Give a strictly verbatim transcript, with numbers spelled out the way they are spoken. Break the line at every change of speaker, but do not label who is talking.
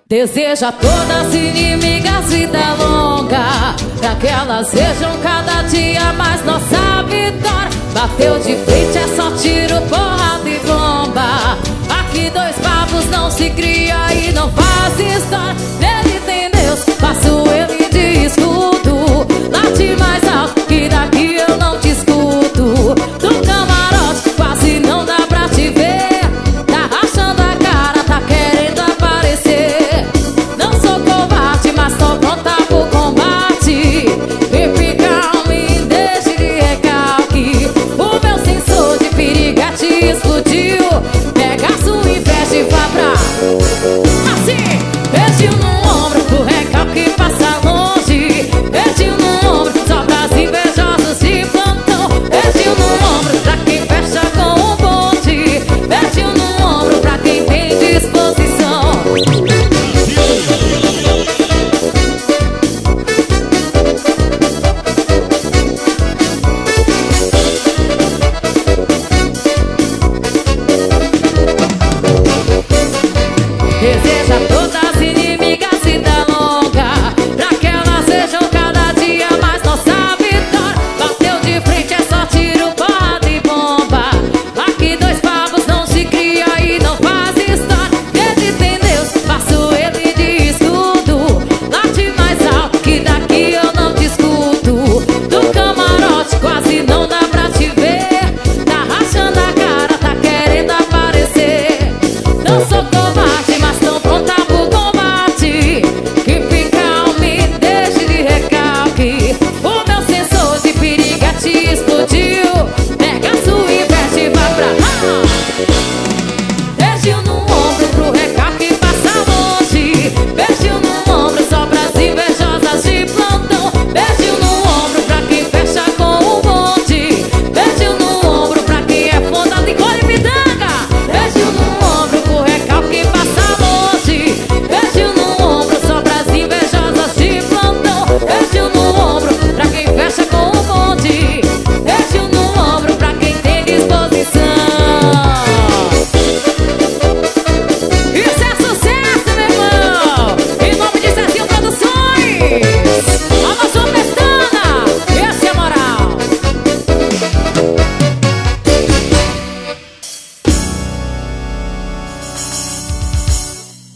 Deseja a todas as inimigas vida longa, pra que elas sejam cada dia mais nossa vitória. Bateu de frente, é só tiro, porrada e bomba. Aqui dois pavos não se cria e não faz história. Nele tem Deus, faço ele de escudo. Late mais alto que daqui eu não te escuto. Do camarote quase não dá pra te ver. Tá rachando a cara, tá querendo aparecer. Não sou covarde, mas tô pronta pro combate. Baby, calme, deixe de recalque. O meu sensor de piriguete explodiu. Pega a sua inveja e vá pra... Assim, beijo no ombro, o recalque passa longe. Beijo no ombro, só pras invejosos de plantão. Beijo no ombro, pra quem fecha com o bonde. Beijo no ombro, pra quem tem disposição. Deseja todas as inimigas e dá